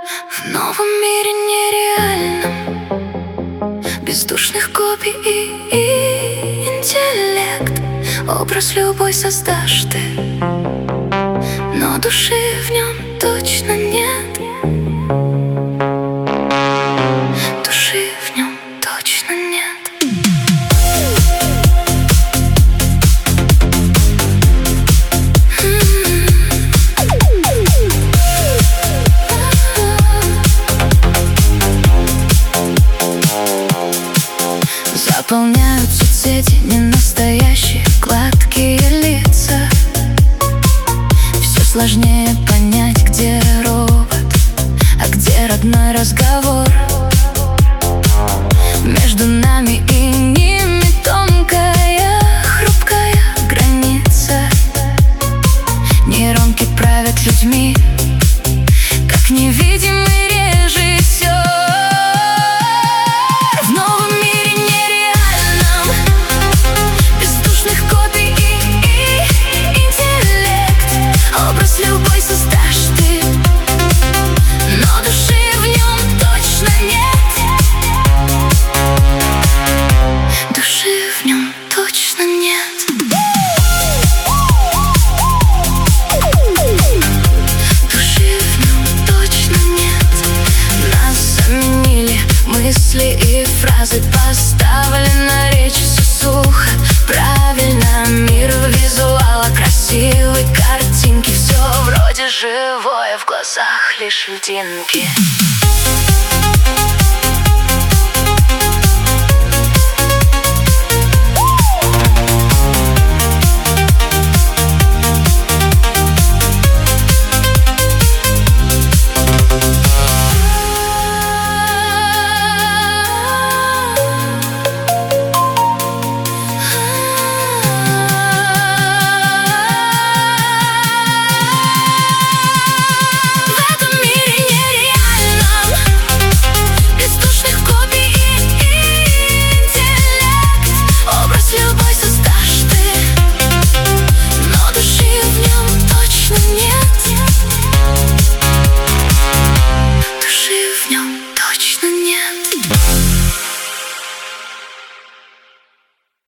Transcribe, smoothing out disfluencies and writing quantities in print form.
В новом мире нереальном, бездушных копий и интеллект. Образ любой создашь ты, но души в нем точно нет. Души в нем точно нет. Заполняют соцсети ненастоящие гладкие лица. Все сложнее понять, где робот, а где родной разговор. Между нами и ними тонкая, хрупкая граница. Нейронки правят людьми, как невидимый режиссер. Любой создашь ты, но души в нем точно нет. Души в нем точно нет. Души в нем точно нет. Нас заменили мысли и фразы, поставлена речь все сухо, правильно. Мир визуала, красивой картинки, все вроде живое, в глазах лишь льдинки.